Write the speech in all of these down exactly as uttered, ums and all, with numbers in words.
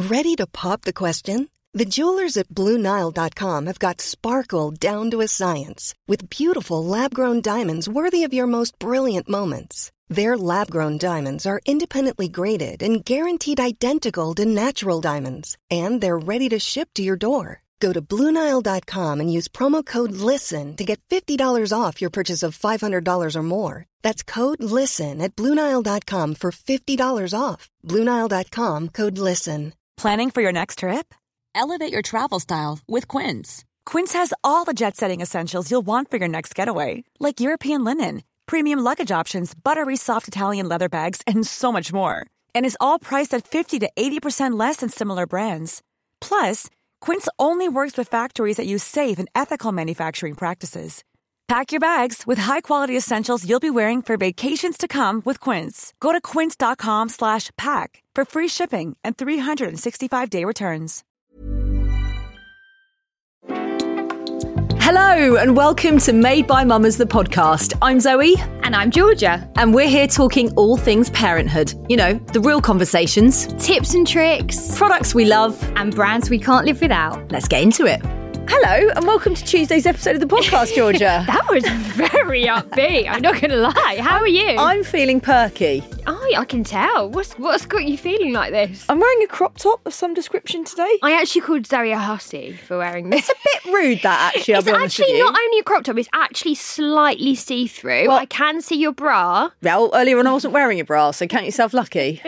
Ready to pop the question? The jewelers at Blue Nile dot com have got sparkle down to a science with beautiful lab-grown diamonds worthy of your most brilliant moments. Their lab-grown diamonds are independently graded and guaranteed identical to natural diamonds, and they're ready to ship to your door. Go to Blue Nile dot com and use promo code LISTEN to get fifty dollars off your purchase of five hundred dollars or more. That's code LISTEN at Blue Nile dot com for fifty dollars off. Blue Nile dot com, code LISTEN. Planning for your next trip? Elevate your travel style with Quince. Quince has all the jet-setting essentials you'll want for your next getaway, like European linen, premium luggage options, buttery soft Italian leather bags, and so much more. And is all priced at fifty to eighty percent less than similar brands. Plus, Quince only works with factories that use safe and ethical manufacturing practices. Pack your bags with high-quality essentials you'll be wearing for vacations to come with Quince. Go to quince.com slash pack for free shipping and three sixty-five day returns. Hello and welcome to Made by Mamas, the podcast. I'm Zoe. And I'm Georgia. And we're here talking all things parenthood. You know, the real conversations. Tips and tricks. Products we love. And brands we can't live without. Let's get into it. Hello and welcome to Tuesday's episode of the podcast, Georgia. That was very upbeat, I'm not going to lie. How are you? I'm feeling perky. Oh, I can tell. What's what's got you feeling like this? I'm wearing a crop top of some description today. I actually called Zoe a hussy for wearing this. It's a bit rude, that, actually, I'll it's be honest with actually you. not only a crop top, it's actually slightly see-through. Well, I can see your bra. Well, earlier on I wasn't wearing a bra, so count yourself lucky.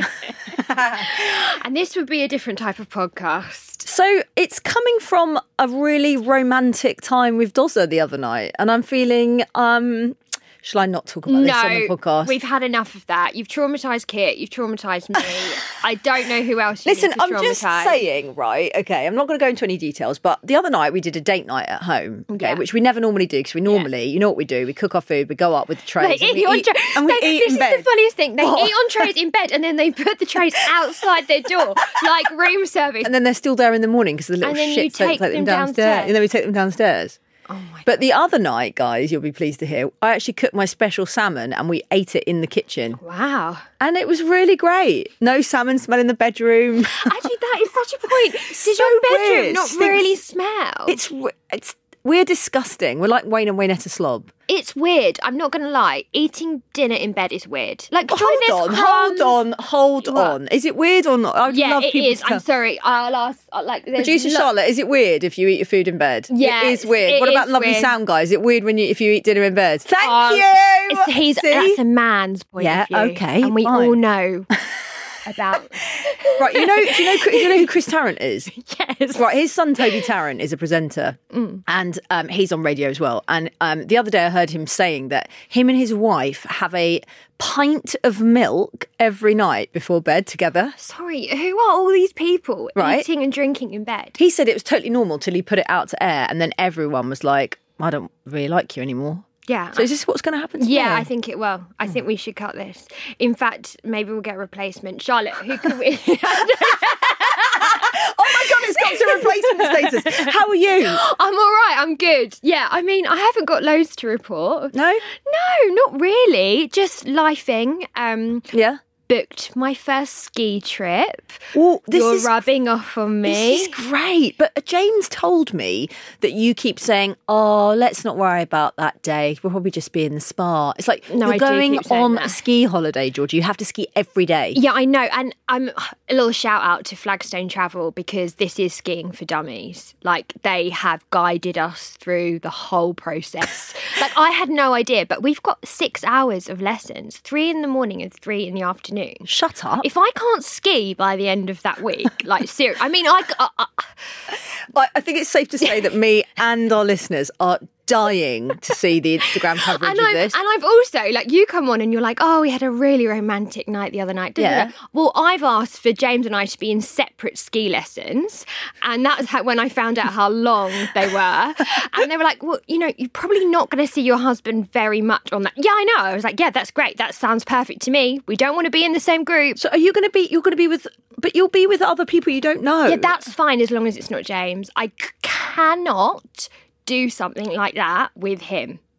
And this would be a different type of podcast. So it's coming from a really romantic time with Dozza the other night, and I'm feeling, um, shall I not talk about this no, on the podcast? We've had enough of that. You've traumatised Kit, you've traumatised me. I don't know who else you Listen, need to I'm just traumatise. saying, right, okay, I'm not going to go into any details, but the other night we did a date night at home, okay, Yeah. which we never normally do, because we normally, you know what we do, we cook our food, we go up with the trays, They and we eat on eat, tra- and we they, eat this in is bed. the funniest thing. They What? eat on trays in bed and then they put the trays outside their door, like room service. And then they're still there in the morning because the little And then you shits don't take take them them downstairs. downstairs. And then we take them downstairs. Oh my But the other night, guys, you'll be pleased to hear, I actually cooked my special salmon and we ate it in the kitchen. Wow. And it was really great. No salmon smell in the bedroom. Actually, that is such a point. Did So your bedroom weird. not Stinks- really smell? It's it's we're disgusting. We're like Wayne and Waynetta Slob. It's weird. I'm not going to lie. Eating dinner in bed is weird. Like, Hold surely there's on, crumbs. hold on, hold What? on. Is it weird or not? I'd Yeah, love it people is. to I'm tell- sorry. I'll ask. uh, Like, there's Producer lo- Charlotte, is it weird if you eat your food in bed? Yes, it is weird. it What about is lovely weird. sound, guys? Is it weird when you if you eat dinner in bed? Thank Um, you. It's, he's, See? that's a man's point Yeah, of view. okay, And we fine. all know about... Right, you know, do you know, do you know who Chris Tarrant is? Yes. Right, his son Toby Tarrant is a presenter, Mm. and um, he's on radio as well. And um, the other day, I heard him saying that him and his wife have a pint of milk every night before bed together. Sorry, who are all these people Right. eating and drinking in bed? He said it was totally normal till he put it out to air, and then everyone was like, "I don't really like you anymore." Yeah. So is this what's going to happen? Yeah, tomorrow? I think it will. I think we should cut this. In fact, maybe we'll get a replacement. Charlotte, who could we... Oh my God, it's got to replacement status. How are you? I'm all right, I'm good. Yeah, I mean, I haven't got loads to report. No? No, not really. Just lifing. Um, Yeah. booked my first ski trip. Well, this You're is rubbing off on me. This is great. But James told me that you keep saying, "Oh, let's not worry about that day. We'll probably just be in the spa." It's like No, you're I do going keep saying on that. a ski holiday, George. You have to ski every day. Yeah, I know. And I'm a little shout out to Flagstone Travel because this is skiing for dummies. Like, they have guided us through the whole process. Like, I had no idea, but we've got six hours of lessons, three in the morning and three in the afternoon. Shut up. If I can't ski by the end of that week, like, seriously, I mean, I, I, I I I think it's safe to say that me and our listeners are dying to see the Instagram coverage and of I've, this. and I've also, like, you come on and you're like, oh, we had a really romantic night the other night. da, da, Yeah. da. Well, I've asked for James and I to be in separate ski lessons. And that's how, when I found out how long they were. And they were like, well, you know, you're probably not going to see your husband very much on that. Yeah, I know. I was like, yeah, that's great. That sounds perfect to me. We don't want to be in the same group. So are you going to be? You're going to be with, but you'll be with other people you don't know. Yeah, that's fine as long as it's not James. I c- cannot do something like that with him.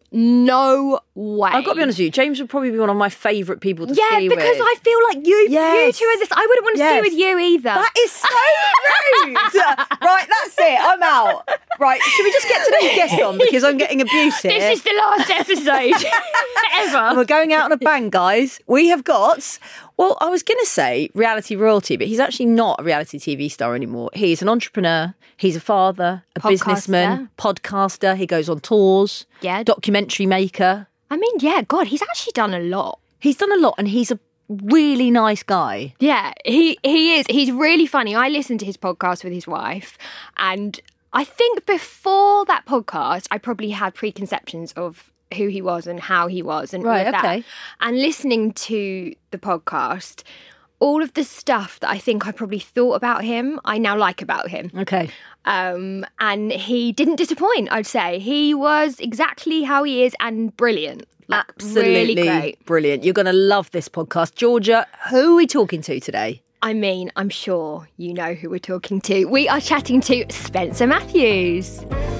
No way. I've got to be honest with you, James would probably be one of my favourite people to Yeah, ski with. because I feel like you, Yes. you two are this. I wouldn't want to Yes. ski with you either. That is so rude. Right, that's it. I'm out. Right, should we just get today's guest on because I'm getting abuse here. This is the last episode ever. We're going out on a bang, guys. We have got, well, I was going to say reality royalty, but he's actually not a reality T V star anymore. He's an entrepreneur. He's a father, a Podcaster. businessman, podcaster. He goes on tours. Yeah. Documentary maker. I mean, yeah, God, he's actually done a lot. He's done a lot and he's a really nice guy. Yeah, he he is. He's really funny. I listened to his podcast with his wife, and I think before that podcast, I probably had preconceptions of who he was and how he was and Right, all of that. okay. And listening to the podcast, all of the stuff that I think I probably thought about him, I now like about him. Okay. Um, and he didn't disappoint, I'd say. He was exactly how he is and brilliant. Like, Absolutely really great. brilliant. You're going to love this podcast. Georgia, who are we talking to today? I mean, I'm sure you know who we're talking to. We are chatting to Spencer Matthews.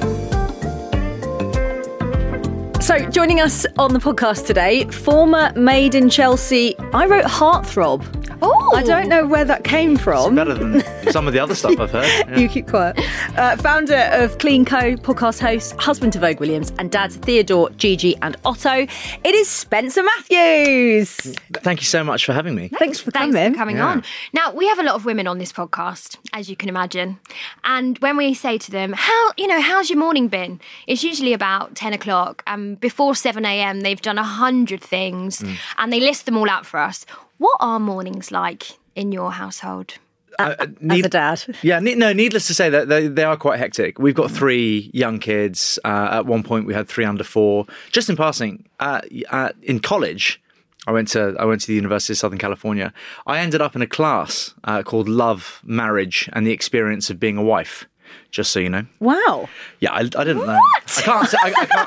So, joining us on the podcast today, former Made in Chelsea, I wrote Heartthrob. Oh, I don't know where that came from. Better than some of the other stuff I've heard. Yeah. You keep quiet. Uh, founder of Clean Co, podcast host, husband to Vogue Williams, and dad to Theodore, Gigi, and Otto. It is Spencer Matthews. Thank you so much for having me. Thanks for Thanks coming. for coming Yeah. on. Now, we have a lot of women on this podcast, as you can imagine. And when we say to them, how, you know, how's your morning been? It's usually about ten o'clock. And before seven a.m, they've done a hundred things and they list them all out for us. What are mornings like in your household? Uh, As need- a dad. Yeah, ne- no, needless to say that they, they are quite hectic. We've got three young kids. Uh, at one point, we had three under four. Just in passing, uh, uh, in college, I went to I went to the University of Southern California. I ended up in a class uh, called Love, Marriage, and the Experience of Being a Wife. Just so you know. Wow. Yeah, I, I didn't know. I can't. Say, I, I can't.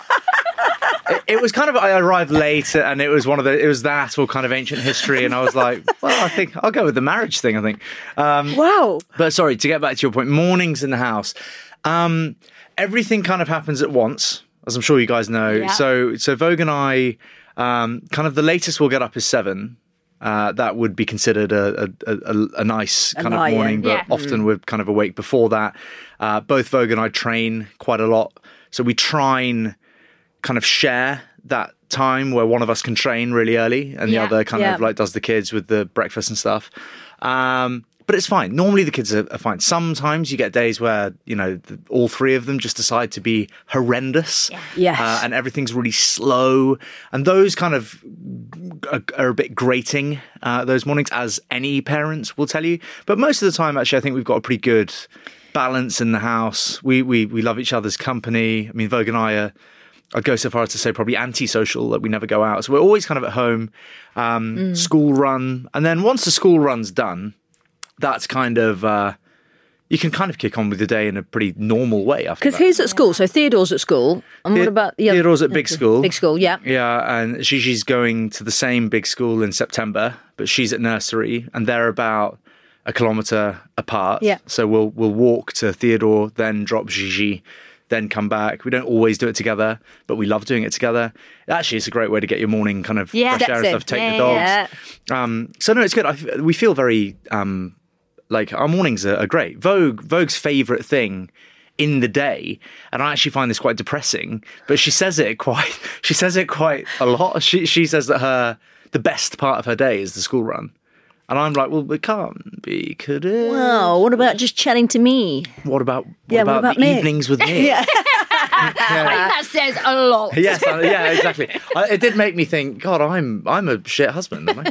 It, it was kind of. I arrived late, and it was one of the. It was that or kind of ancient history, and I was like, well, I think I'll go with the marriage thing. I think. Um, Wow. but sorry, to get back to your point, mornings in the house. Um, everything kind of happens at once, as I'm sure you guys know. Yeah. So, so Vogue and I, um, kind of the latest we'll get up is seven. Uh, that would be considered a, a, a, a nice kind of lie-in. morning, but Yeah. often we're kind of awake before that. Uh, both Vogue and I train quite a lot, so we try and kind of share that time where one of us can train really early and Yeah. the other kind Yeah. of like does the kids with the breakfast and stuff. Um, but it's fine. Normally the kids are, are fine. Sometimes you get days where, you know, the, all three of them just decide to be horrendous. Yes. Uh, and everything's really slow. And those kind of are, are a bit grating, uh, those mornings, as any parents will tell you. But most of the time, actually, I think we've got a pretty good balance in the house. We, we, we love each other's company. I mean, Vogue and I are, I'd go so far as to say probably antisocial, that we never go out. So we're always kind of at home, um, school run. And then once the school run's done, that's kind of, uh, you can kind of kick on with the day in a pretty normal way after Because that. he's at school, so Theodore's at school. And what The- about the other? Theodore's at big school. Big school, yeah. Yeah, and Gigi's going to the same big school in September, but she's at nursery, and they're about a kilometre apart. Yeah. So we'll we'll walk to Theodore, then drop Gigi, then come back. We don't always do it together, but we love doing it together. Actually, it's a great way to get your morning kind of Yeah. fresh air and Steps in. stuff. Take Yeah, the dogs. yeah. Um, so no, it's good. I, we feel very um, like our mornings are, are great. Vogue, Vogue's favourite thing in the day, and I actually find this quite depressing, but she says it quite. She says it quite a lot. She she says that her the best part of her day is the school run, and I'm like, well, it can't be, could it? Oh, what about just chatting to me? What about what Yeah, what about, about the me? evenings with me? Yeah. I think that says a lot. Yes, I- yeah, exactly. I, it did make me think, God, I'm I'm a shit husband, am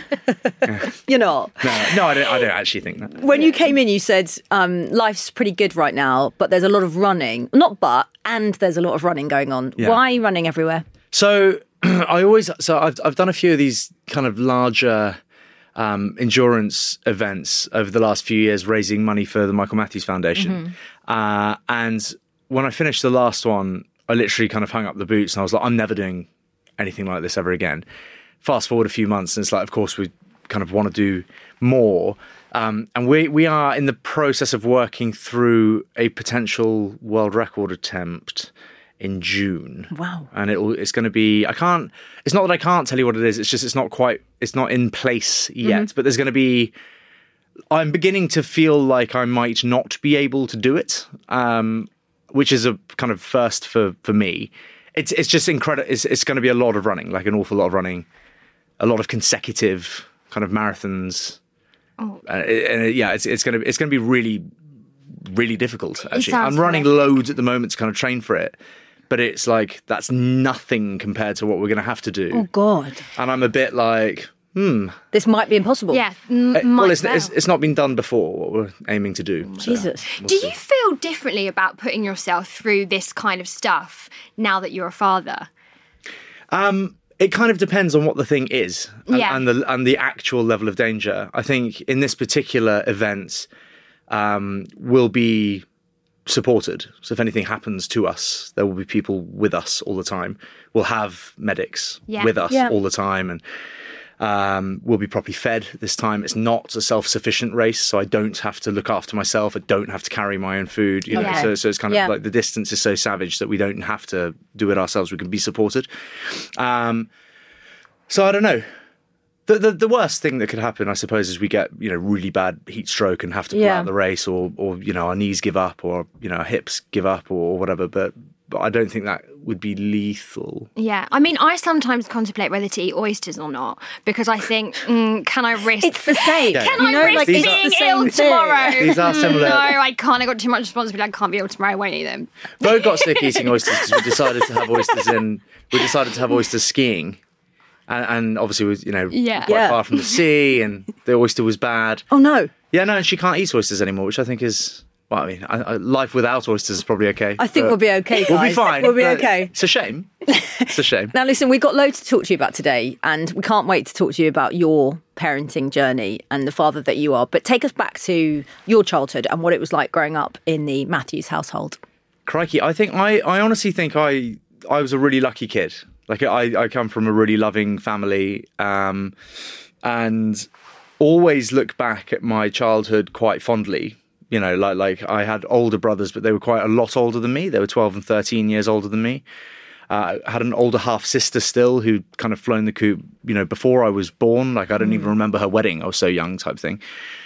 I? You're not. No, no, I don't. I don't actually think that. When you came in, you said um, life's pretty good right now, but there's a lot of running. Not but, and there's a lot of running going on. Yeah. Why are you running everywhere? So I always so I've I've done a few of these kind of larger um, endurance events over the last few years, raising money for the Michael Matthews Foundation. Uh, and when I finished the last one, I literally kind of hung up the boots and I was like, I'm never doing anything like this ever again. Fast forward a few months, and it's like, of course, we kind of want to do more. Um, and we we are in the process of working through a potential world record attempt in June. Wow. And it it's going to be, I can't, it's not that I can't tell you what it is, it's just it's not quite, it's not in place yet, mm-hmm. but there's going to be, I'm beginning to feel like I might not be able to do it, um, which is a kind of first for, for me. It's it's just incredible. It's, it's going to be a lot of running, like an awful lot of running, a lot of consecutive kind of marathons. Oh. Uh, and it, yeah, it's it's going to it's going to be really, really difficult. Actually, I'm running horrific. loads at the moment to kind of train for it, but it's like that's nothing compared to what we're going to have to do. Oh God! And I'm a bit like, hmm, this might be impossible. Yeah, m- uh, well, it's, well. it's it's not been done before. What we're aiming to do. So Jesus, we'll do see. you feel differently about putting yourself through this kind of stuff now that you're a father? Um. It kind of depends on what the thing is and, yeah. and the and the actual level of danger. I think in this particular event, um, we'll be supported. So if anything happens to us, there will be people with us all the time. We'll have medics yeah. with us yeah. all the time, and um, we'll be properly fed this time. It's not a self-sufficient race, so I don't have to look after myself. I don't have to carry my own food. You know, Okay. so so it's kind of Yeah. like the distance is so savage that we don't have to do it ourselves. We can be supported. Um, so I don't know. The, the the worst thing that could happen, I suppose, is we get, you know, really bad heat stroke and have to pull Yeah. out the race, or or you know, our knees give up, or you know, our hips give up, or whatever. But but I don't think that would be lethal. Yeah, I mean, I sometimes contemplate whether to eat oysters or not because I think, mm, can I risk? It's the same. Yeah. Can You I know, risk like, being it's the same ill thing. tomorrow? These are similar. No, I can't. I got too much responsibility. I can't be ill tomorrow. I won't eat them. Bo got sick eating oysters because we decided to have oysters in. We decided to have oysters skiing, and, and obviously, we, you know, Yeah. quite Yeah. far from the sea, and the oyster was bad. Oh no. Yeah, no, and she can't eat oysters anymore, which I think is. Well, I mean, I, I, life without oysters is probably okay. I think but we'll be okay, guys. We'll be fine. We'll be but okay. It's a shame. It's a shame. Now, listen, we've got loads to talk to you about today, and we can't wait to talk to you about your parenting journey and the father that you are. But take us back to your childhood and what it was like growing up in the Matthews household. Crikey, I think I, I honestly think I I was a really lucky kid. Like I, I come from a really loving family, um, and always look back at my childhood quite fondly. You know, like like I had older brothers, but they were quite a lot older than me. They were twelve and thirteen years older than me. Uh, I had an older half sister still who'd kind of flown the coop, you know, before I was born. Like I don't even remember her wedding. I was so young, type thing.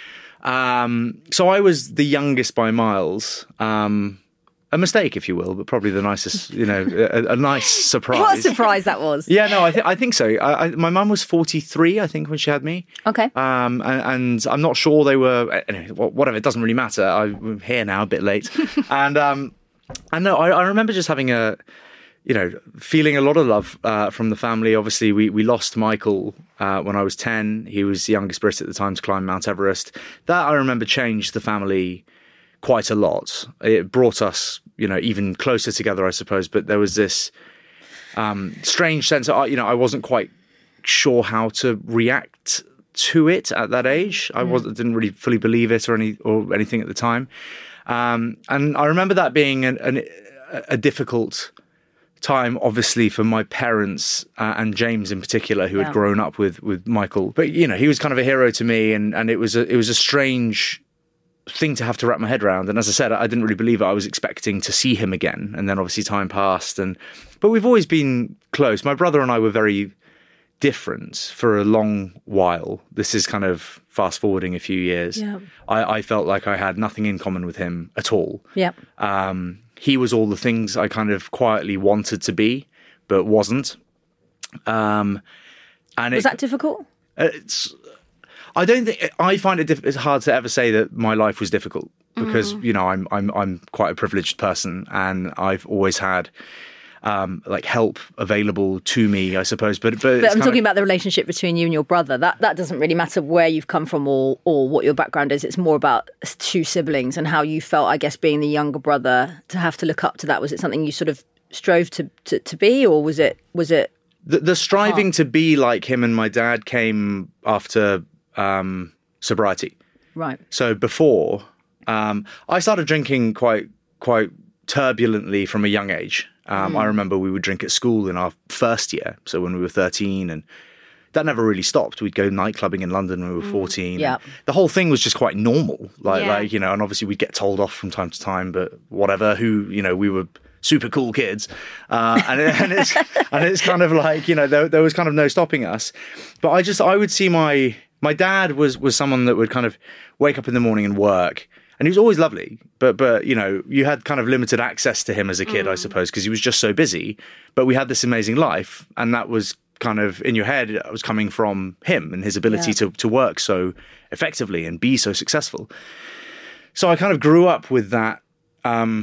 Um, so I was the youngest by miles. Um, a mistake, if you will, but probably the nicest, you know, a, a nice surprise. What a surprise that was. Yeah, no, I, th- I think so. I, I, my mum was forty-three, I think, when she had me. Okay. Um, and, and I'm not sure they were, anyway, whatever, it doesn't really matter. I'm here now, a bit late. and um, and no, I, I remember just having a, you know, feeling a lot of love uh, from the family. Obviously, we, we lost Michael uh, when I was ten. He was the youngest Brit at the time to climb Mount Everest. That, I remember, changed the family quite a lot. It brought us, you know, even closer together, I suppose. But there was this um, strange sense of, you know, I wasn't quite sure how to react to it at that age. I wasn't, didn't really fully believe it or any or anything at the time. Um, and I remember that being an, an, a difficult time, obviously, for my parents uh, and James in particular, who Yeah. had grown up with with Michael. But you know, he was kind of a hero to me, and and it was a, it was a strange thing to have to wrap my head around. And as I said, I didn't really believe it. I was expecting to see him again, and then obviously time passed. And but we've always been close. My brother and I were very different for a long while. This is kind of fast forwarding a few years. Yeah. I, I felt like I had nothing in common with him at all. Yeah. Um, he was all the things I kind of quietly wanted to be, but wasn't. Um, and Was it, that difficult? it's, I don't think I find it diff- it's hard to ever say that my life was difficult because you know I'm I'm I'm quite a privileged person, and I've always had um, like help available to me, I suppose. But but, But I'm talking about the relationship between you and your brother. That that doesn't really matter where you've come from or or what your background is. It's more about two siblings and how you felt, I guess, being the younger brother, to have to look up to that. Was it something you sort of strove to to, to be, or was it was it the, the striving to be like him and my dad came after um, sobriety. right? So before, um, I started drinking quite quite turbulently from a young age. Um, Mm. I remember we would drink at school in our first year, so when we were thirteen, and that never really stopped. We'd go night clubbing in London when we were fourteen. yeah. The whole thing was just quite normal, like Yeah. like you know, and obviously we'd get told off from time to time, but whatever. Who you know, we were super cool kids. Uh, and, it, and, it's, and it's kind of like, you know, there, there was kind of no stopping us. But I just, I would see my, my dad was, was someone that would kind of wake up in the morning and work. And he was always lovely, but, but you know, you had kind of limited access to him as a kid, mm. I suppose, because he was just so busy. But we had this amazing life, and that was kind of in your head, it was coming from him and his ability yeah. to, to work so effectively and be so successful. So I kind of grew up with that. Um,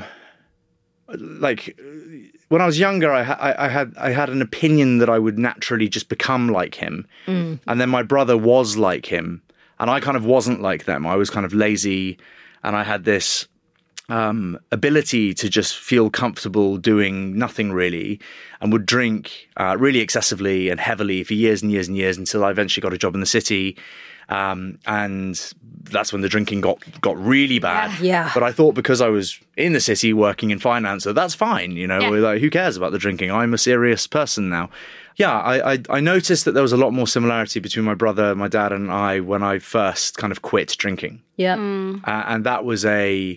like when I was younger, I, I, I had I had an opinion that I would naturally just become like him. Mm. And then my brother was like him, and I kind of wasn't like them. I was kind of lazy. And I had this um, ability to just feel comfortable doing nothing really, and would drink uh, really excessively and heavily for years and years and years until I eventually got a job in the city. Um, and that's when the drinking got, got really bad. Yeah. But I thought because I was in the city working in finance, that that's fine. You know, yeah. like, who cares about the drinking? I'm a serious person now. Yeah, I, I I noticed that there was a lot more similarity between my brother, my dad, and I when I first kind of quit drinking. Yeah, mm. uh, and that was a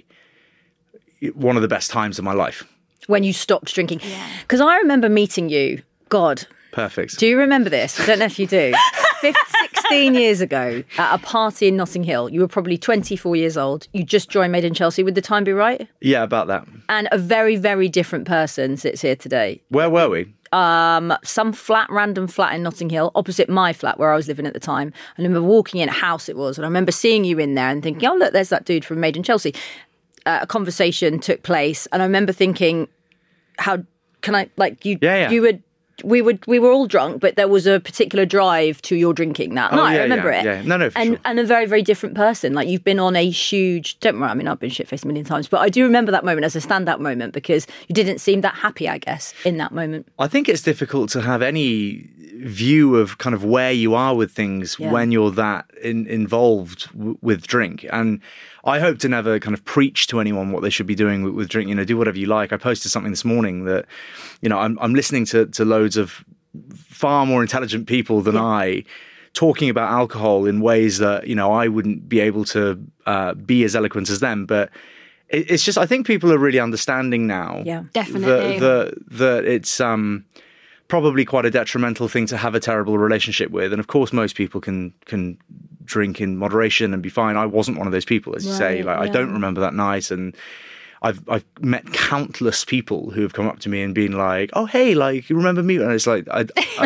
one of the best times of my life when you stopped drinking. Because yeah. I remember meeting you. God, perfect. Do you remember this? I don't know if you do. sixteen years ago at a party in Notting Hill. You were probably twenty-four years old. You just joined Made in Chelsea. Would the time be right? Yeah, about that. And a very, very different person sits here today. Where were we? Um, some flat, random flat in Notting Hill, opposite my flat where I was living at the time. I remember walking in, a house it was, and I remember seeing you in there and thinking, oh, look, there's that dude from Made in Chelsea. Uh, a conversation took place, and I remember thinking, how can I, like, you, yeah, yeah. you would, we would, we were all drunk, but there was a particular drive to your drinking that oh, night. Yeah, I remember yeah, it. Yeah. No, no, for and, sure. and a very, very different person. Like, you've been on a huge, don't worry, I mean, I've been shit-faced a million times, but I do remember that moment as a standout moment because you didn't seem that happy, I guess, in that moment. I think it's difficult to have any view of kind of where you are with things yeah. when you're that in, involved w- with drink. And I hope to never kind of preach to anyone what they should be doing with, with drink. You know, do whatever you like. I posted something this morning that, you know, I'm, I'm listening to, to loads of far more intelligent people than yeah. I talking about alcohol in ways that, you know, I wouldn't be able to uh, be as eloquent as them. But it, it's just, I think people are really understanding now. Yeah, definitely. That, that, that it's um, probably quite a detrimental thing to have a terrible relationship with. And of course, most people can can drink in moderation and be fine. I wasn't one of those people, as you right, say. Like, yeah. I don't remember that night. And I've I've met countless people who have come up to me and been like, "Oh, hey, like, you remember me?" And it's like, I,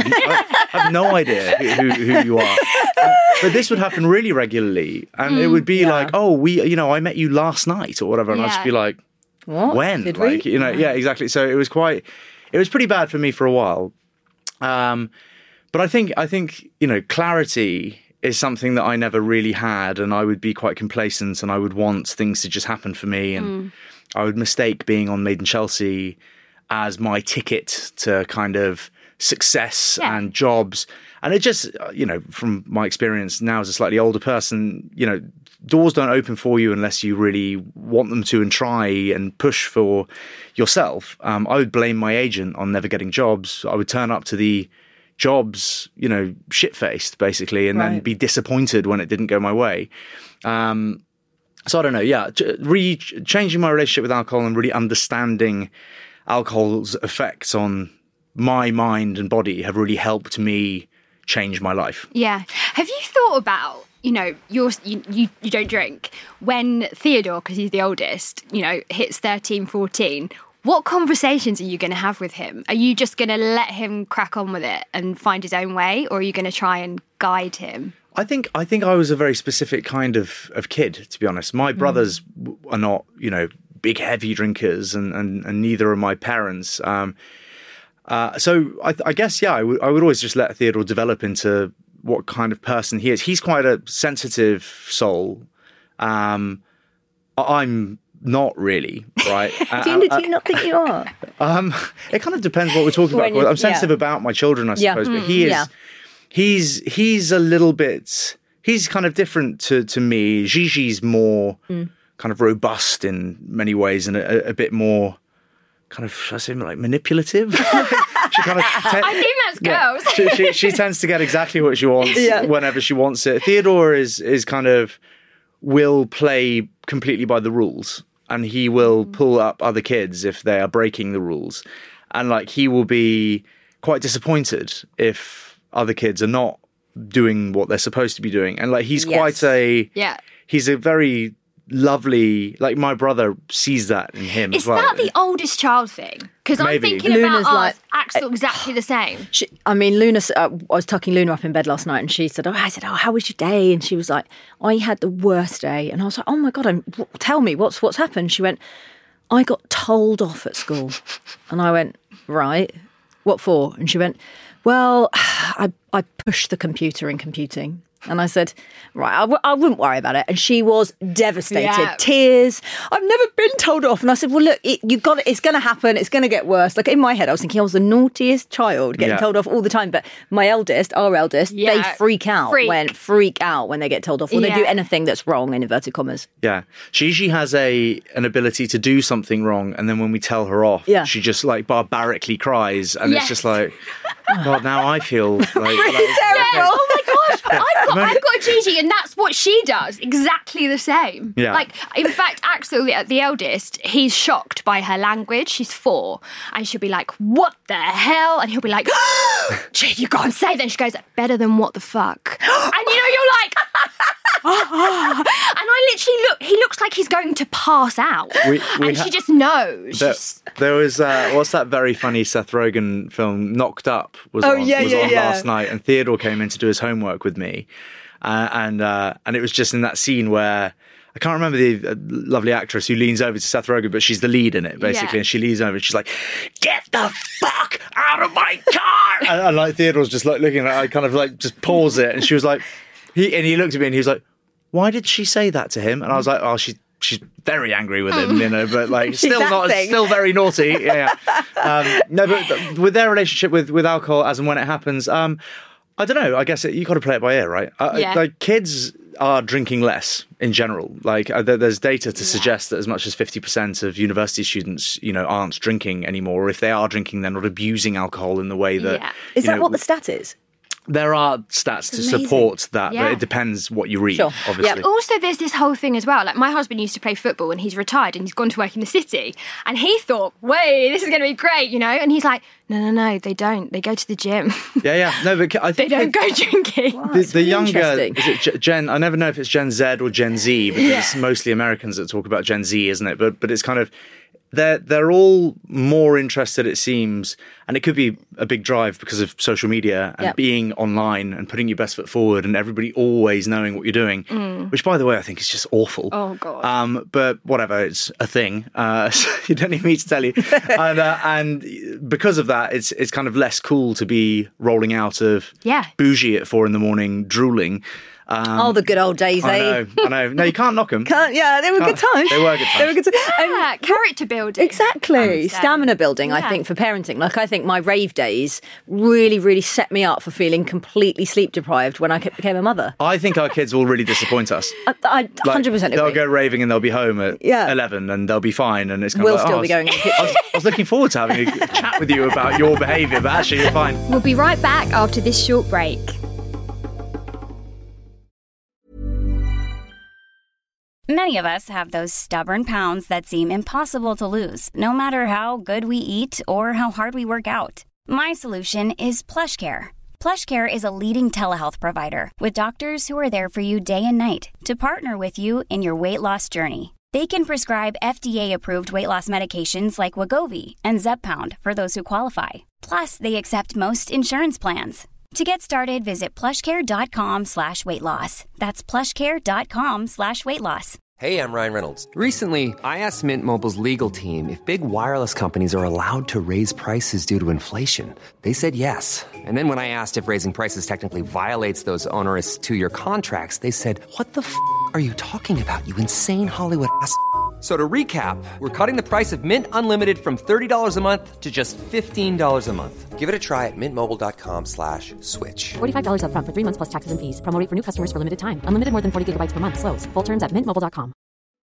I, I have no idea who, who you are. Uh, but this would happen really regularly, and mm, it would be yeah. like, "Oh, we, you know, I met you last night or whatever," and yeah. I'd just be like, "What? When?" Did like, we? you know, yeah, exactly. So it was quite, it was pretty bad for me for a while. Um, but I think I think you know, clarity is something that I never really had, and I would be quite complacent, and I would want things to just happen for me, and mm. I would mistake being on Made in Chelsea as my ticket to kind of success yeah. and jobs. And it just, you know, from my experience now as a slightly older person, you know, doors don't open for you unless you really want them to and try and push for yourself. Um, I would blame my agent on never getting jobs. I would turn up to the jobs, you know, shit-faced basically, and right. then be disappointed when it didn't go my way. Um, so I don't know. Yeah, re- changing my relationship with alcohol and really understanding alcohol's effects on my mind and body have really helped me change my life. Yeah. Have you thought about, you know, you're, you, you, you don't drink. When Theodore, because he's the oldest, you know, hits thirteen, fourteen, what conversations are you going to have with him? Are you just going to let him crack on with it and find his own way, or are you going to try and guide him? I think I think I was a very specific kind of, of kid, to be honest. My brothers mm. are not, you know, big, heavy drinkers, and, and, and neither are my parents. Um, uh, so I, I guess, yeah, I, w- I would always just let Theodore develop into what kind of person he is. He's quite a sensitive soul. Um, I'm not really, right? do, you, do you not think you are? Um, it kind of depends what we're talking about. I'm sensitive yeah. about my children, I suppose, yeah. but he is... Yeah. He's he's a little bit, he's kind of different to, to me. Gigi's more mm. kind of robust in many ways and a, a bit more kind of, should I say, like manipulative? she kind of te- I think that's girls. Yeah, she, she, she tends to get exactly what she wants yeah. whenever she wants it. Theodore is is kind of will play completely by the rules. and he will pull up other kids if they are breaking the rules. And like he will be quite disappointed if other kids are not doing what they're supposed to be doing. And like he's Yes. quite a Yeah. he's a very lovely, like my brother sees that in him Is as well. that the oldest child thing? Because I'm Maybe. thinking Luna's about like- ours, Axel exactly the same. She, I mean, Luna, uh, I was tucking Luna up in bed last night and she said, oh, I said, oh, how was your day? And she was like, I had the worst day. And I was like, oh my God, I'm, w- tell me, what's what's happened? She went, I got told off at school. And I went, right, what for? And she went, well, I, I pushed the computer in computing. And I said, right, I, w- I wouldn't worry about it. And she was devastated, Yeah. tears. I've never been told off. And I said, well, look, it, you got it. It's going to happen. It's going to get worse. Like in my head, I was thinking I was the naughtiest child getting Yeah. told off all the time. But my eldest, our eldest, they Yeah. freak out Freak. when freak out when they get told off or they do Yeah. anything that's wrong in inverted commas. Yeah, she usually has a an ability to do something wrong, and then when we tell her off, Yeah. she just like barbarically cries, and Yes. it's just like, God, now I feel like, like Yeah. Oh my gosh, I've got, I'm only- I've got a Gigi, and that's what she does. Exactly the same. Yeah. Like, in fact, Axel, the, the eldest, he's shocked by her language. She's four, and she'll be like, "What the hell?" And he'll be like, "Gee, you can't say that." And she goes, "Better than what the fuck?" And you know, you're like. And I literally look, he looks like he's going to pass out. We- we and ha- she just knows. There, She's- there was uh, what's that very funny Seth Rogen film Knocked Up was Oh, on, yeah, was yeah, on yeah. last night, and Theodore came in to do his homework with me, uh, and uh, and it was just in that scene where I can't remember the uh, lovely actress who leans over to Seth Rogen, but she's the lead in it basically, Yeah. and she leans over and she's like, "Get the fuck out of my car!" and, and like Theodore's just like looking at her, I kind of like just pause it, and she was like, he and he looked at me and he was like, "Why did she say that to him?" And I was like, "Oh, she." She's very angry with him, you know, but like still not, acting. still very naughty. Yeah, yeah. Um, no, but th- with their relationship with, with alcohol, as and when it happens, um, I don't know. I guess it, you got to play it by ear, right? Uh, Yeah. Like kids are drinking less in general. Like uh, there- there's data to suggest that as much as fifty percent of university students, you know, aren't drinking anymore. Or if they are drinking, they're not abusing alcohol in the way that. Yeah. Is you that know, what the stat is? There are stats to amazing. support that, Yeah. but it depends what you read, Sure. obviously. Yeah. Also, there's this whole thing as well. Like, my husband used to play football and he's retired and he's gone to work in the city. And he thought, wait, this is going to be great, you know? And he's like, no, no, no, they don't. They go to the gym. Yeah, yeah. No, but I They think don't go drinking. the, That's the really younger interesting. is it G- Gen? I never know if it's Gen Z or Gen Z because Yeah. it's mostly Americans that talk about Gen Z, isn't it? But but it's kind of they're they're all more interested, it seems, and it could be a big drive because of social media and Yep. being online and putting your best foot forward and everybody always knowing what you're doing. Which, by the way, I think is just awful. Oh, God. Um, but whatever, it's a thing. Uh, so you don't need me to tell you. and uh, and because of that, it's it's kind of less cool to be rolling out of Yeah. bougie at four in the morning, drooling. Um, Oh, the good old days, I eh? know, I know. No, you can't knock them. Can't, yeah, they were good Can't- times. they were good They were times. good times. Um, Yeah, character building. Exactly. Understand. Stamina building, I Yeah. think, for parenting. Like, I think my rave days really, really set me up for feeling completely sleep deprived when I became a mother. I think our kids will really disappoint us. I, I Like, one hundred percent They'll agree. go raving and they'll be home at Yeah. eleven and they'll be fine. And it's kind We'll of like, still oh, be going in the kitchen. I was, I was looking forward to having a chat with you about your behaviour, but actually you're fine. We'll be right back after this short break. Many of us have those stubborn pounds that seem impossible to lose, no matter how good we eat or how hard we work out. My solution is PlushCare. PlushCare is a leading telehealth provider with doctors who are there for you day and night to partner with you in your weight loss journey. They can prescribe F D A-approved weight loss medications like Wegovy and Zepbound for those who qualify. Plus, they accept most insurance plans. To get started, visit plushcare.com slash weight loss. That's plushcare.com slash weight loss. Hey, I'm Ryan Reynolds. Recently, I asked Mint Mobile's legal team if big wireless companies are allowed to raise prices due to inflation. They said yes. And then when I asked if raising prices technically violates those onerous two-year contracts, they said, what the f*** are you talking about, you insane Hollywood ass f- So to recap, we're cutting the price of Mint Unlimited from thirty dollars a month to just fifteen dollars a month. Give it a try at mintmobile.com slash switch. forty-five dollars up front for three months plus taxes and fees. Promo rate for new customers for limited time. Unlimited more than forty gigabytes per month. Slows full terms at mint mobile dot com.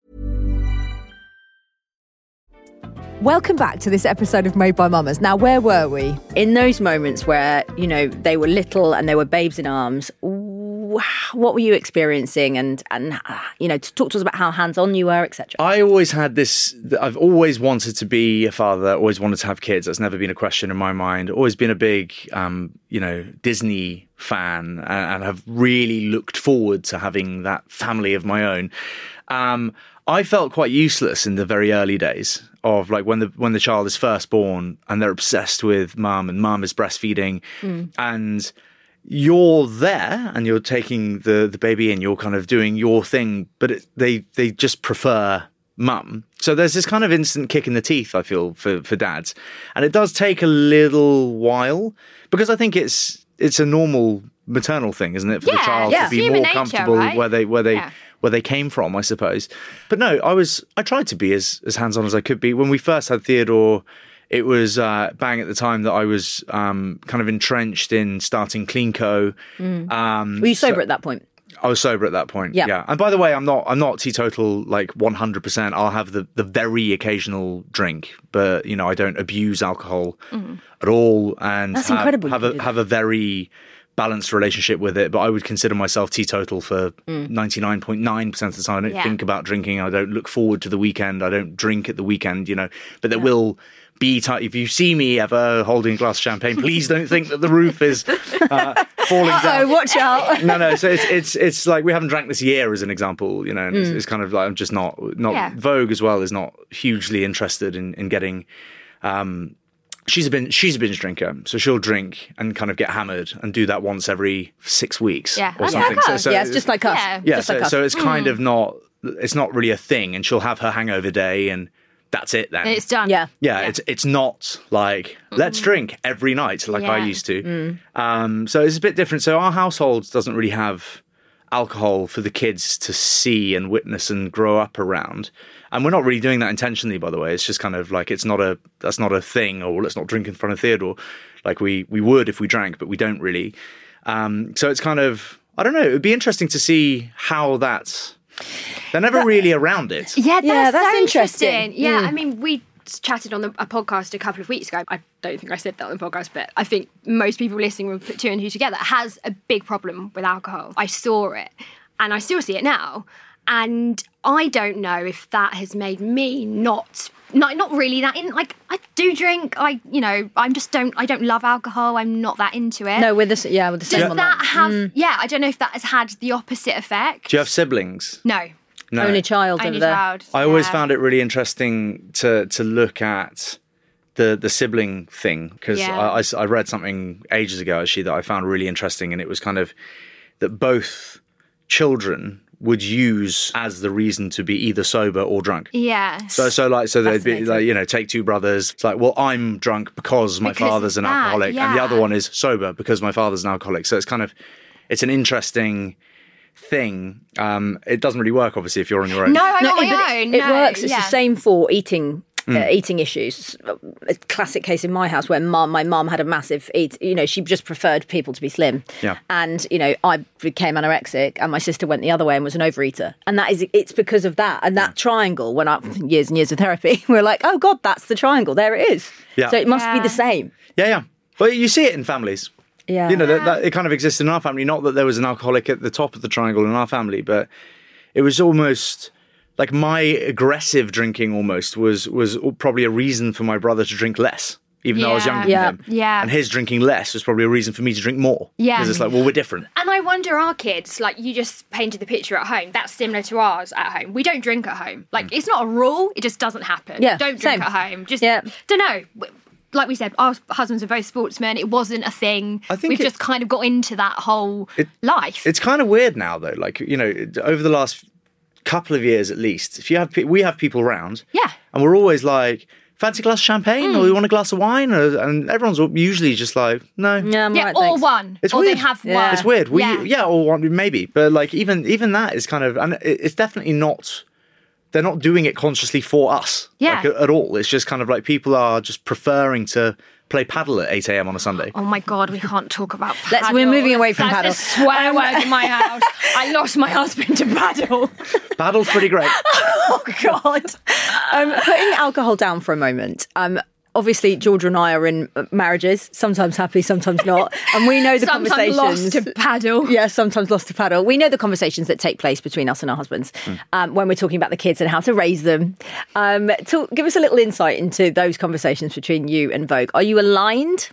Welcome back to this episode of Made by Mamas. Now, where were we? In those moments where, you know, they were little and they were babes in arms, what were you experiencing? And, and uh, you know, talk to us about how hands-on you were, et cetera. I always had this, I've always wanted to be a father, always wanted to have kids. That's never been a question in my mind. Always been a big, um, you know, Disney fan, and, and have really looked forward to having that family of my own. Um, I felt quite useless in the very early days of like when the when the child is first born and they're obsessed with mum and mum is breastfeeding mm. and you're there and you're taking the, the baby in, you're kind of doing your thing, but it, they they just prefer mum. So there's this kind of instant kick in the teeth, I feel, for, for dads. And it does take a little while because I think it's it's a normal maternal thing, isn't it, for yeah, the child yeah. to be Human more nature, comfortable right? where they where they yeah. where they came from, I suppose. But no, I was I tried to be as, as hands-on as I could be. When we first had Theodore, it was uh, bang at the time that I was um, kind of entrenched in starting CleanCo. Mm. Um, Were you sober so at that point? I was sober at that point. Yeah. yeah. And by the way, I'm not I'm not teetotal like one hundred percent. I'll have the, the very occasional drink, but you know, I don't abuse alcohol mm. at all, and That's have, incredible. have a have a very balanced relationship with it. But I would consider myself teetotal for ninety-nine point nine percent of the time. I don't Yeah. think about drinking. I don't look forward to the weekend. I don't drink at the weekend, you know. But there yeah. will be time. If you see me ever holding a glass of champagne, please don't think that the roof is uh, falling down. Oh, watch out. No, no. So it's it's it's like we haven't drank this year, as an example, you know. And mm. it's, it's kind of like I'm just not not Yeah. Vogue as well is not hugely interested in in getting. Um, she's a bin, she's a binge drinker, so she'll drink and kind of get hammered and do that once every six weeks Yeah. or Okay, something. okay. Yeah, it's just like us. Yeah. yeah. Just So, like us. so it's kind Mm. of not. It's not really a thing, and she'll have her hangover day and. That's it then. And it's done. Yeah. Yeah, Yeah. it's it's not like let's drink every night like I Yeah. used to. Mm. Um, so it's a bit different. So our household doesn't really have alcohol for the kids to see and witness and grow up around. And we're not really doing that intentionally, by the way. It's just kind of like it's not a that's not a thing. Or let's not drink in front of Theodore. Like we we would if we drank, but we don't really. Um, so it's kind of I don't know. It would be interesting to see how that's. They're never That- really around it. Yeah, that's, Yeah, that's so interesting. interesting. Yeah, Mm. I mean, we chatted on the, a podcast a couple of weeks ago. I don't think I said that on the podcast, but I think most people listening will put two and two together. Has a big problem with alcohol. I saw it, and I still see it now. And I don't know if that has made me not, not, not really that in. Like I do drink. I, you know, I'm just don't. I don't love alcohol. I'm not that into it. No, with the yeah, with the same Does on that that. have? Mm. Yeah, I don't know if that has had the opposite effect. Do you have siblings? No, No. Only child only over there. child. I always yeah. found it really interesting to to look at the the sibling thing because Yeah. I, I, I read something ages ago actually that I found really interesting, and it was kind of that both children would use as the reason to be either sober or drunk. Yeah. So, so like, so they'd be Fascinating. like, you know, take two brothers. It's like, well, I'm drunk because my Because father's of an that, alcoholic, and the yeah. other one is sober because my father's an alcoholic. So it's kind of, it's an interesting thing. Um, it doesn't really work, obviously, if you're on your own. No, I'm No, on it, but my it- own. it no, works. It's yeah. the same for eating. Uh, eating issues. A classic case in my house where mum, my mum had a massive eat. You know, she just preferred people to be slim. Yeah. And you know, I became anorexic, and my sister went the other way and was an overeater. And that is, it's because of that and that triangle. When I years and years of therapy, we're like, oh god, that's the triangle. There it is. Yeah. So it must be Yeah. the same. Yeah, yeah. But you see it in families. Yeah. You know, that, that it kind of existed in our family. Not that there was an alcoholic at the top of the triangle in our family, but it was almost like my aggressive drinking almost was was probably a reason for my brother to drink less, even though I was Yeah. younger Yeah. than him. Yeah. And his drinking less was probably a reason for me to drink more. Yeah. Because it's like, well, we're different. And I wonder, our kids, like you just painted the picture at home, that's similar to ours at home. We don't drink at home. Like, it's not a rule, it just doesn't happen. Yeah, Don't drink same. at home. Just, Yeah. don't know. Like we said, our husbands are both sportsmen. It wasn't a thing. I think We've it- just kind of got into that whole It- life. It's kind of weird now, though. Like, you know, over the last couple of years at least, if you have, pe- we have people around. Yeah. And we're always like, fancy a glass of champagne or you want a glass of wine? Or, and everyone's usually just like, no. Yeah, I'm yeah, right, or thanks. one. It's or weird. they have Yeah. one. It's weird. We, Yeah. yeah. or one, maybe. But like, even even that is kind of, and it- it's definitely not, they're not doing it consciously for us. Yeah. Like, at, at all. It's just kind of like people are just preferring to play paddle at eight a.m. on a Sunday. Oh my God, we can't talk about paddle. Let's- we're moving away from That's paddle. a swear word in my house. I lost my husband to paddle. Paddle's pretty great. Oh God! Um, putting alcohol down for a moment. Um, obviously Georgia and I are in marriages, sometimes happy, sometimes not. And we know the sometimes conversations. lost to paddle. Yeah, sometimes lost to paddle. We know the conversations that take place between us and our husbands mm. um, when we're talking about the kids and how to raise them. Um, to give us a little insight into those conversations between you and Vogue. Are you aligned?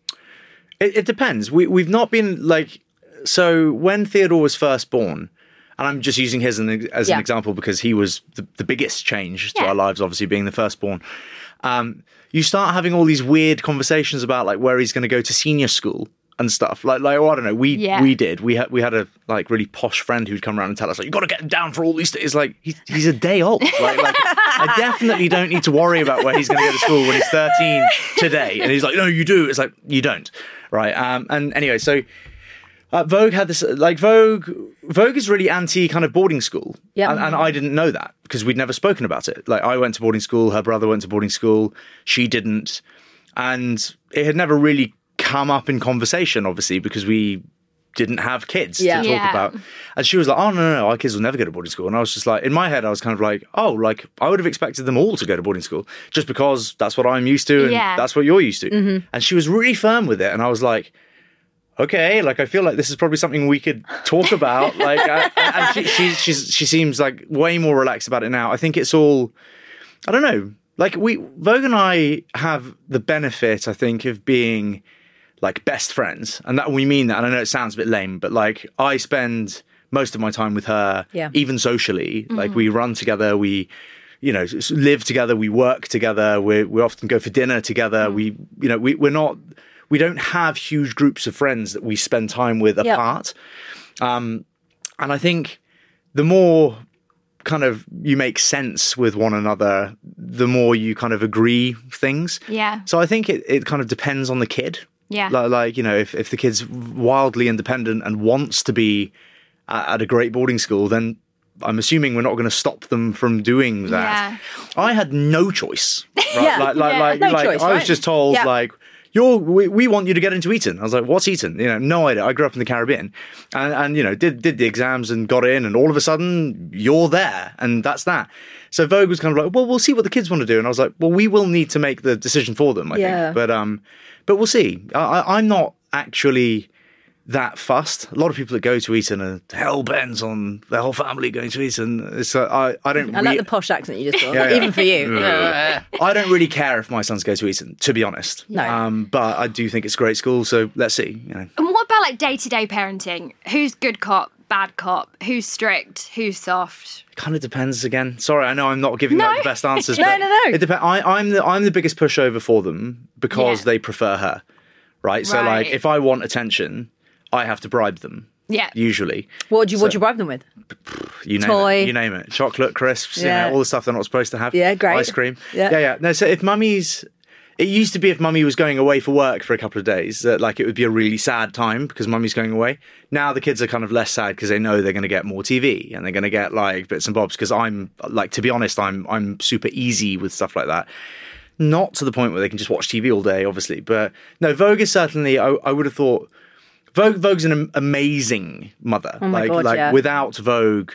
It, it depends. We, we've not been like... So when Theodore was first born, and I'm just using his as an, as yeah. an example because he was the, the biggest change to yeah. our lives, obviously being the firstborn. Um, you start having all these weird conversations about like where he's going to go to senior school and stuff. Like, like, oh, I don't know. We yeah. we did. We had we had a like really posh friend who'd come around and tell us like, you got to get him down for all these things. Like he's he's a day old. Like, like I definitely don't need to worry about where he's going to go to school when he's thirteen today. And he's like, no, you do. It's like you don't, right? Um, and anyway, so. Uh, Vogue had this, like Vogue, Vogue is really anti kind of boarding school. Yeah. And, and I didn't know that because we'd never spoken about it. Like I went to boarding school, her brother went to boarding school, she didn't. And it had never really come up in conversation, obviously, because we didn't have kids yeah. to talk yeah. about. And she was like, oh, no, no, no, our kids will never go to boarding school. And I was just like, in my head, I was kind of like, oh, like I would have expected them all to go to boarding school just because that's what I'm used to and yeah. that's what you're used to. Mm-hmm. And she was really firm with it. And I was like, okay, like I feel like this is probably something we could talk about. Like, I, and she, she, she's, she seems like way more relaxed about it now. I think it's all, I don't know. Like we, Vogue and I have the benefit, I think, of being like best friends, and that we mean that. And I know it sounds a bit lame, but like I spend most of my time with her, yeah. even socially. Mm-hmm. Like we run together, we, you know, live together, we work together. We we often go for dinner together. Mm. We, you know, we we're not. We don't have huge groups of friends that we spend time with yep. apart. Um, and I think the more kind of you make sense with one another, the more you kind of agree things. Yeah. So I think it, it kind of depends on the kid. Yeah. Like, like, you know, if, if the kid's wildly independent and wants to be at, at a great boarding school, then I'm assuming we're not going to stop them from doing that. Yeah. I had no choice. Right? Yeah. Like, like, Yeah. like, No like choice, I was right? just told, Yeah. like, You're, we, we want you to get into Eton. I was like, what's Eton? You know, no idea. I grew up in the Caribbean and, and, you know, did, did the exams and got in and all of a sudden you're there and that's that. So Vogue was kind of like, well, we'll see what the kids want to do. And I was like, well, we will need to make the decision for them, I Yeah. think. But, um, but we'll see. I, I, I'm not actually that fussed. A lot of people that go to Eton are hell bent on their whole family going to Eton. So I, I don't I re- like the posh accent you just got, Yeah, yeah. even for you. I don't really care if my sons go to Eton, to be honest. No. Um, but I do think it's a great school, so let's see. You know. And what about like day-to-day parenting? Who's good cop, bad cop? Who's strict? Who's soft? It kind of depends again. Sorry, I know I'm not giving No. like, the best answers. No, but no, no. It depends. I'm the I'm the biggest pushover for them because Yeah. they prefer her, right? So like, Right. if I want attention, I have to bribe them. Yeah. Usually, What do you, So- what do you bribe them with? you name Toy. it. You name it. Chocolate, crisps, Yeah. you know, all the stuff they're not supposed to have. Yeah, great. Ice cream. Yeah. yeah, yeah. No, so if mummy's, it used to be if mummy was going away for work for a couple of days, that like it would be a really sad time because mummy's going away. Now the kids are kind of less sad because they know they're going to get more T V and they're going to get like bits and bobs. Because I'm like, to be honest, I'm I'm super easy with stuff like that. Not to the point where they can just watch T V all day, obviously. But no, Vogue is certainly. I, I would have thought. Vogue, Vogue's an am- amazing mother. Oh my like, God, like yeah. without Vogue,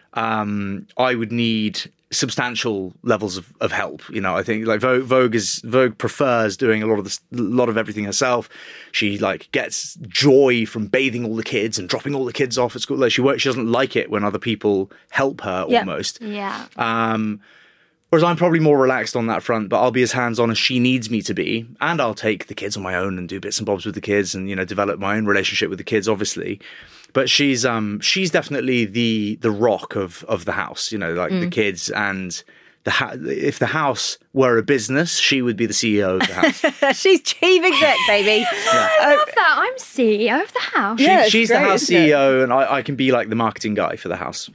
um, I would need substantial levels of, of help. You know, I think like Vogue, Vogue is Vogue prefers doing a lot of this, a lot of everything herself. She like gets joy from bathing all the kids and dropping all the kids off at school. Like she works, she doesn't like it when other people help her Yeah. almost. Yeah. Um, whereas I'm probably more relaxed on that front, but I'll be as hands-on as she needs me to be. And I'll take the kids on my own and do bits and bobs with the kids and, you know, develop my own relationship with the kids, obviously. But she's um she's definitely the the rock of, of the house, you know, like the kids and the ha- if the house were a business, she would be the C E O of the house. She's chief exec, baby. I love that. I'm C E O of the house. She, Yeah, it's she's great, the house isn't it? C E O and I, I can be like the marketing guy for the house.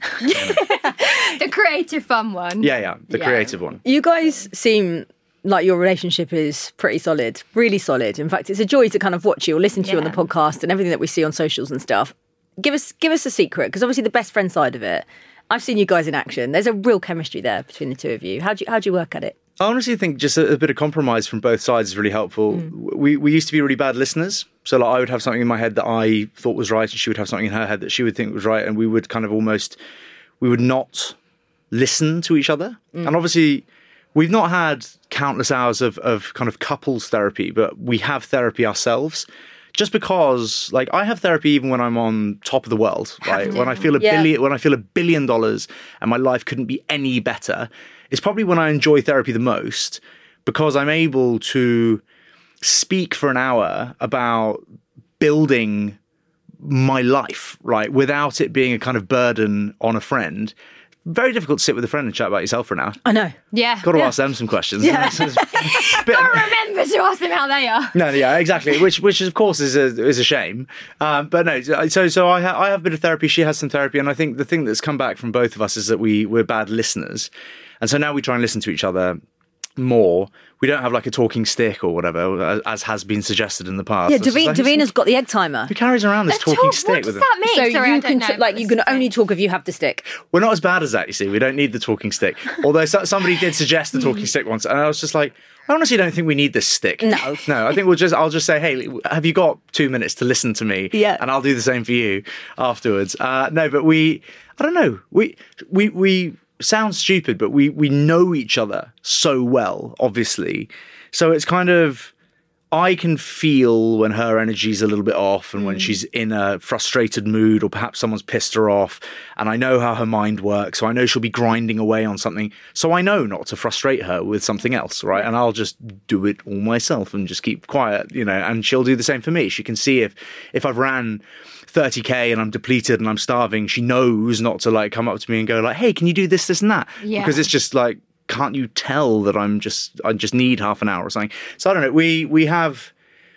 The creative fun one. Yeah, yeah, the Yeah. creative one. You guys seem like your relationship is pretty solid, really solid. In fact, it's a joy to kind of watch you or listen to you on the Yeah. podcast and everything that we see on socials and stuff. Give us give us a secret, because obviously the best friend side of it, I've seen you guys in action. There's a real chemistry there between the two of you. How do you, how do you work at it? I honestly think just a, a bit of compromise from both sides is really helpful. Mm. We we used to be really bad listeners. So like I would have something in my head that I thought was right and she would have something in her head that she would think was right. And we would kind of almost, we would not listen to each other. Mm. And obviously we've not had countless hours of, of kind of couples therapy, but we have therapy ourselves. Just because, like, I have therapy even when I'm on top of the world, right? When I feel a Yeah. billion, when I feel a billion dollars and my life couldn't be any better, it's probably when I enjoy therapy the most, because I'm able to speak for an hour about building my life, right, without it being a kind of burden on a friend. Very difficult to sit with a friend and chat about yourself for an hour. I know. Yeah. Got to ask them some questions. Yeah. It's a bit- I remember to ask them how they are. No, yeah, exactly. Which, which of course, is a is a shame. Um, but no, so so I ha- I have a bit of therapy. She has some therapy, and I think the thing that's come back from both of us is that we we're bad listeners, and so now we try and listen to each other more. We don't have like a talking stick or whatever, as, as has been suggested in the past. Yeah, It's just Davina, like, Davina's got the egg timer. who carries around this A talking talk- stick what with does them? that mean? So Sorry, you I can don't t- know. like you can only talk if you have the stick. We're not as bad as that, you see. We don't need the talking stick. Although so- somebody did suggest the talking stick once, and I was just like, I honestly don't think we need this stick. No. No, I think we'll just, I'll just say, hey, have you got two minutes to listen to me? Yeah. And I'll do the same for you afterwards. Uh, no, but we, I don't know. We, we, we sound stupid, but we, we know each other so well, obviously. So it's kind of, I can feel when her energy's a little bit off and when she's in a frustrated mood or perhaps someone's pissed her off, and I know how her mind works. So I know she'll be grinding away on something. So I know not to frustrate her with something else, right? And I'll just do it all myself and just keep quiet, you know, and she'll do the same for me. She can see if, if I've ran thirty K and I'm depleted and I'm starving, she knows not to like come up to me and go like, hey, can you do this, this and that? Yeah. Because it's just like, can't you tell that I'm just, I just need half an hour or something? So I don't know. We, we have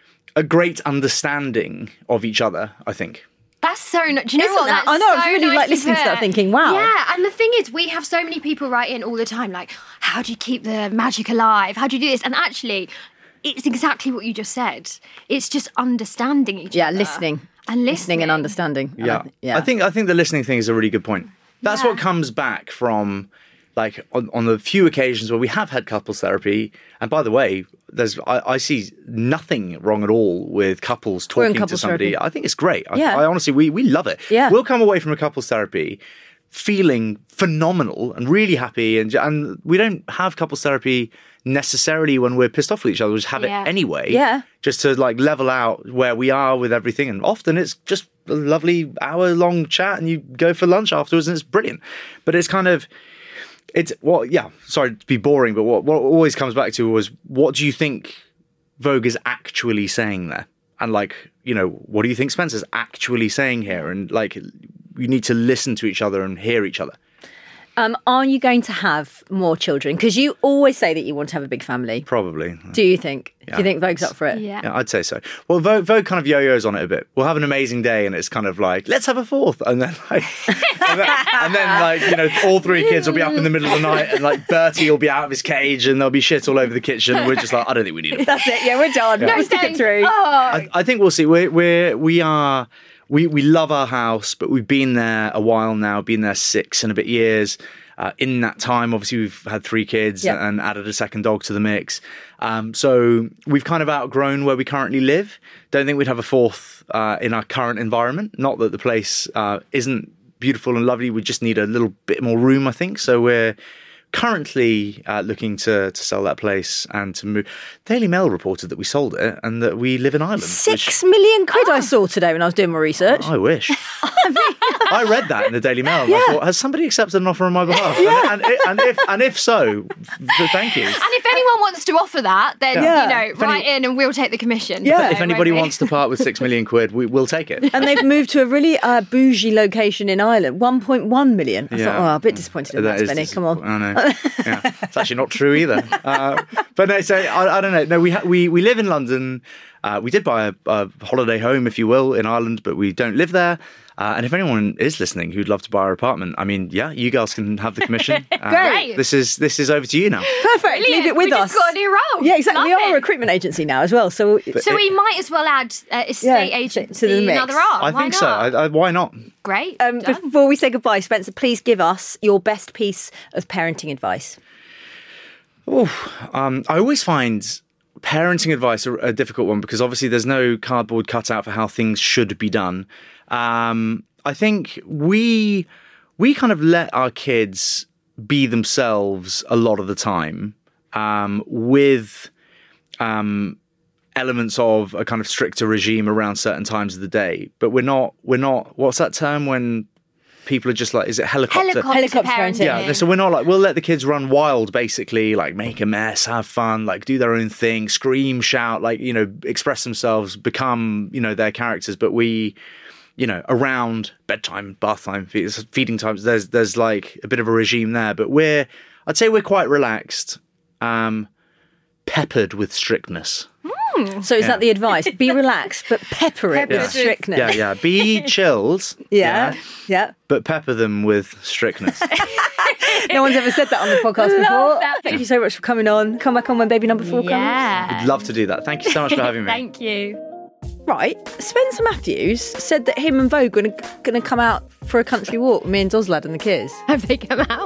a great understanding of each other, I think. That's so nice. Do you know Isn't what? that- That's I know, I was so really, like, nicely listening to that put. thinking, wow. Yeah, and the thing is, we have so many people write in all the time, like, how do you keep the magic alive? How do you do this? And actually, it's exactly what you just said. It's just understanding each Yeah, other. listening. And listening. Listening and understanding. And I Yeah. th- yeah. I think, I think the listening thing is a really good point. That's Yeah. what comes back from, like, on, on the few occasions where we have had couples therapy. And by the way, there's I, I see nothing wrong at all with couples We're in talking to couples somebody. therapy. I think it's great. I, Yeah. I honestly, we, we love it. Yeah. We'll come away from a couples therapy feeling phenomenal and really happy. And, and we don't have couples therapy necessarily when we're pissed off with each other. We just have Yeah. it anyway. Yeah. Just to like level out where we are with everything. And often it's just a lovely hour long chat and you go for lunch afterwards and it's brilliant. But it's kind of, it's, well, yeah, sorry to be boring, but what, what always comes back to was, what do you think Vogue is actually saying there? And like, you know, what do you think Spencer's actually saying here? And like, you need to listen to each other and hear each other. Um, are you going to have more children? Because you always say that you want to have a big family. Probably. Do you think? Do Yeah. you think Vogue's up for it? Yeah. Yeah, I'd say so. Well, Vogue, Vogue kind of yo-yos on it a bit. We'll have an amazing day, and it's kind of like, let's have a fourth, and then like, and, then, and then like, you know, all three kids will be up in the middle of the night, and like Bertie will be out of his cage, and there'll be shit all over the kitchen. We're just like, I don't think we need it. That's it. Yeah, we're done. No We'll stick it thanks. through. Oh, I, I think we'll see. We're we're we are we we love our house, but we've been there a while now. Been there six and a bit years. Uh, in that time, obviously, we've had three kids Yeah. and added a second dog to the mix. Um, so we've kind of outgrown where we currently live. Don't think we'd have a fourth uh, in our current environment. Not that the place uh, isn't beautiful and lovely. We just need a little bit more room, I think. So we're currently uh, looking to to sell that place and to move. Daily Mail reported that we sold it and that we live in Ireland. Six million quid I saw today when I was doing my research. I wish. I read that in the Daily Mail. And Yeah. I thought, has somebody accepted an offer on my behalf? Yeah. And, and, and if and if so, th- thank you. and if anyone wants to offer that, then Yeah. you know, If any- write in and we'll take the commission. Yeah. If anybody won't we? wants to part with six million quid, we will take it. And they've moved to a really uh, bougie location in Ireland, one point one million. I Yeah. thought, oh, I'm a bit disappointed in that, is Benny. Come on. I know. Yeah. It's actually not true either. Uh, but no, so I, I don't know. No, we ha- we we live in London. Uh, we did buy a, a holiday home, if you will, in Ireland, but we don't live there. Uh, and if anyone is listening who'd love to buy our apartment, I mean, yeah, you girls can have the commission. Uh, Great. This is this is over to you now. Perfect. Leave Brilliant. it with we us. just got a new role. Yeah, exactly. Love we are a it. recruitment agency now as well. So, So we might as well add uh, estate Yeah, agency to the mix. another arm. I Why think not? so. I, I, why not? Great. um, Done. before we say goodbye, Spencer, please give us your best piece of parenting advice. Um, I always find parenting advice a, a difficult one because obviously there's no cardboard cutout for how things should be done. Um, I think we we kind of let our kids be themselves a lot of the time. um, with um, elements of a kind of stricter regime around certain times of the day. But we're not, we're not, what's that term when people are just like, is it helicopter? Helicopter, Helicopter parenting. Yeah, so we're not like, we'll let the kids run wild, basically, like make a mess, have fun, like do their own thing, scream, shout, like, you know, express themselves, become, you know, their characters. But we, you know, around bedtime, bath time, feeding times, there's, there's like a bit of a regime there. But we're, I'd say we're quite relaxed, um, peppered with strictness. So is Yeah. that the advice? Be relaxed, but pepper it Pepper with it. strictness. Yeah, yeah. Be chilled. Yeah, yeah. But pepper them with strictness. No one's ever said that on the podcast before. Love that. Thank you so much for coming on. Come back on when baby number four comes. Yeah. I'd love to do that. Thank you so much for having me. Thank you. Right, Spencer Matthews said that him and Vogue were going to come out for a country walk with me and Doslad and the kids. Have they come out?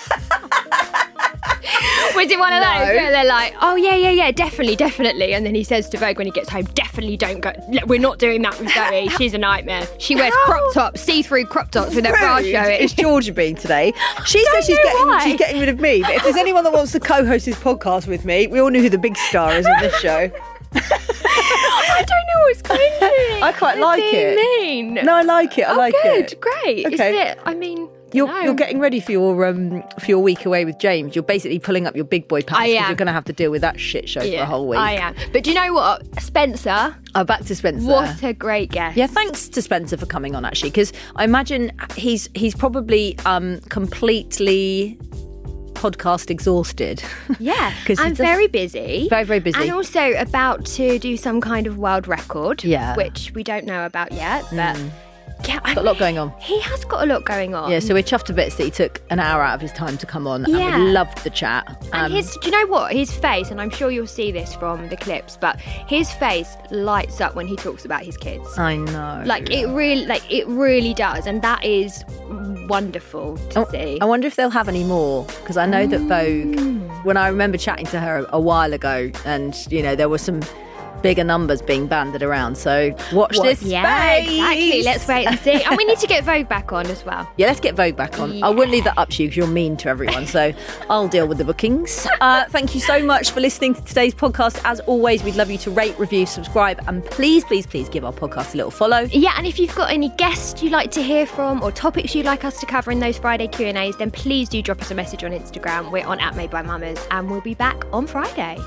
Was it one of No. those where they're like, oh, yeah, yeah, yeah, definitely, definitely. And then he says to Vogue when he gets home, definitely don't go. We're not doing that with Zoe. She's a nightmare. She wears crop tops, see-through crop tops with her bra Rude. showing. It's Georgia Bean today. She says she's know getting why. she's getting rid of me. But if there's anyone that wants to co-host this podcast with me, we all know who the big star is on this show. I don't know what's going on. I quite They're like being it. mean. No, I like it. I oh, like good, it. great. Is Okay. it? I mean, You're no. you're getting ready for your um for your week away with James. You're basically pulling up your big boy pants I because am. you're going to have to deal with that shit show for a whole week. I am. But do you know what? Spencer, Oh, back to Spencer. what a great guest. Yeah, thanks to Spencer for coming on, actually, because I imagine he's he's probably um, completely podcast exhausted. Yeah, 'Cause he I'm does- very busy. Very, very busy. And also about to do some kind of world record. Yeah. Which we don't know about yet, but yeah, Got a lot going on. He has got a lot going on. Yeah, so we're chuffed to bits that he took an hour out of his time to come on, and Yeah. we loved the chat. And Um, his, do you know what? His face, and I'm sure you'll see this from the clips, but his face lights up when he talks about his kids. I know. Like it really, like it really does, and that is wonderful to Oh, see. I wonder if they'll have any more, because I know that Vogue, when I remember chatting to her a while ago, and you know there were some bigger numbers being banded around. So watch this yeah, space. exactly. Let's wait and see. And we need to get Vogue back on as well. Yeah, let's get Vogue back on. I wouldn't leave that up to you because you're mean to everyone. So I'll deal with the bookings. Uh, thank you so much for listening to today's podcast. As always, we'd love you to rate, review, subscribe, and please, please, please give our podcast a little follow. Yeah, and if you've got any guests you'd like to hear from or topics you'd like us to cover in those Friday Q and A's, then please do drop us a message on Instagram. We're on at Made by Mamas, and we'll be back on Friday.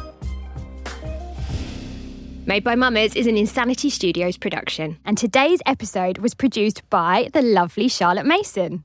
Made by Mamas is an Insanity Studios production, and today's episode was produced by the lovely Charlotte Mason.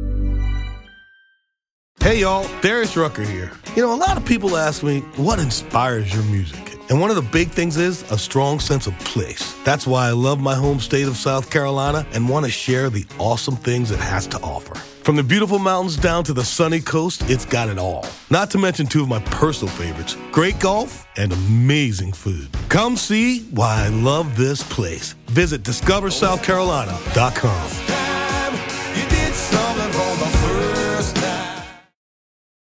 Hey y'all, Darius Rucker here. You know, a lot of people ask me, what inspires your music? And one of the big things is a strong sense of place. That's why I love my home state of South Carolina and want to share the awesome things it has to offer. From the beautiful mountains down to the sunny coast, it's got it all. Not to mention two of my personal favorites, great golf and amazing food. Come see why I love this place. Visit discover south carolina dot com.